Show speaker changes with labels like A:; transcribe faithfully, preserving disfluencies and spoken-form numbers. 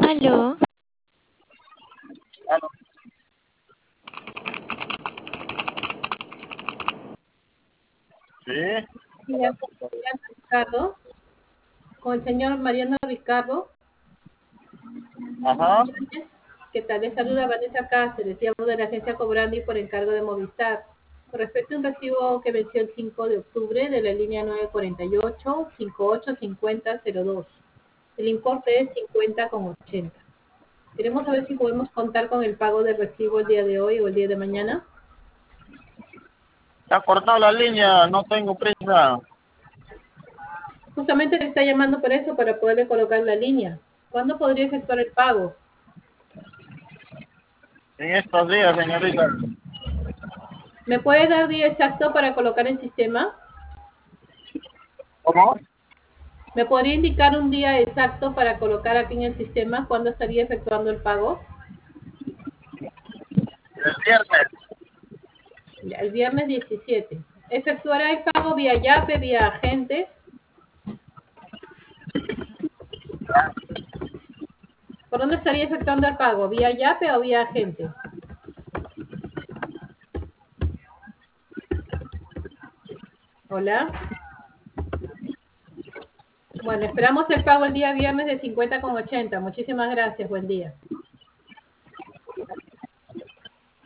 A: Aló.
B: Aló. Sí.
C: Ya, con Mariano Ricardo, con el señor Mariano Ricardo.
B: Ajá.
C: ¿Qué tal? Les saluda Vanessa Cáceres, llamo de la agencia Cobrandi por encargo de Movistar. Con respecto a un recibo que venció el cinco de octubre de la línea nueve cuatro ocho, cinco ocho cinco cero cero dos. El importe es cincuenta con ochenta. Queremos saber si podemos contar con el pago del recibo el día de hoy o el día de mañana.
B: Se ha cortado la línea, no tengo prisa.
C: Justamente te está llamando por eso, para poderle colocar la línea. ¿Cuándo podría efectuar el pago?
B: En estos días, señorita.
C: ¿Me puede dar día exacto para colocar en sistema?
B: ¿Cómo?
C: ¿Me podría indicar un día exacto para colocar aquí en el sistema cuándo estaría efectuando el pago?
B: El viernes.
C: Ya, el viernes diecisiete. ¿Efectuará el pago vía Yape, vía agente? ¿Por dónde estaría efectuando el pago? ¿Vía Yape o vía agente? Hola. Bueno, esperamos el pago el día viernes de cincuenta con ochenta. Muchísimas gracias. Buen día.